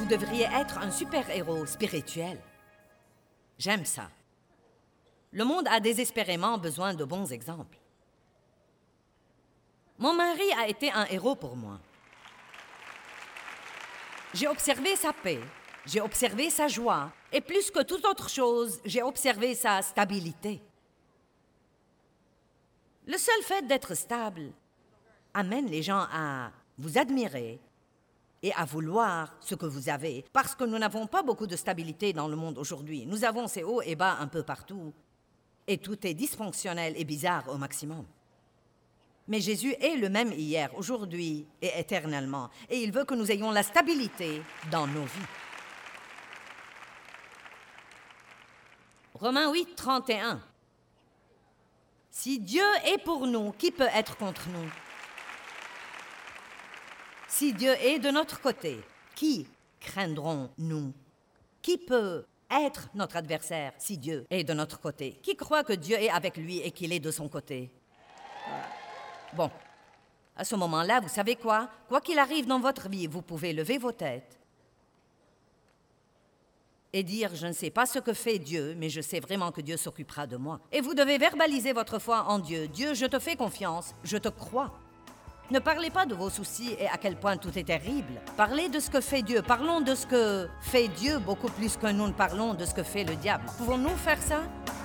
devriez être un super-héros spirituel. J'aime ça. Le monde a désespérément besoin de bons exemples. Mon mari a été un héros pour moi. J'ai observé sa paix, j'ai observé sa joie, et plus que toute autre chose, j'ai observé sa stabilité. Le seul fait d'être stable amène les gens à vous admirer et à vouloir ce que vous avez, parce que nous n'avons pas beaucoup de stabilité dans le monde aujourd'hui. Nous avons ces hauts et bas un peu partout, et tout est dysfonctionnel et bizarre au maximum. Mais Jésus est le même hier, aujourd'hui et éternellement, et il veut que nous ayons la stabilité dans nos vies. Romains 8, 31. Si Dieu est pour nous, qui peut être contre nous? Si Dieu est de notre côté, qui craindrons-nous? Qui peut être notre adversaire si Dieu est de notre côté? Qui croit que Dieu est avec lui et qu'il est de son côté? Bon, à ce moment-là, vous savez quoi? Quoi qu'il arrive dans votre vie, vous pouvez lever vos têtes et dire « Je ne sais pas ce que fait Dieu, mais je sais vraiment que Dieu s'occupera de moi. » Et vous devez verbaliser votre foi en Dieu. « Dieu, je te fais confiance, je te crois. » Ne parlez pas de vos soucis et à quel point tout est terrible. Parlez de ce que fait Dieu. Parlons de ce que fait Dieu beaucoup plus que nous ne parlons de ce que fait le diable. Pouvons-nous faire ça?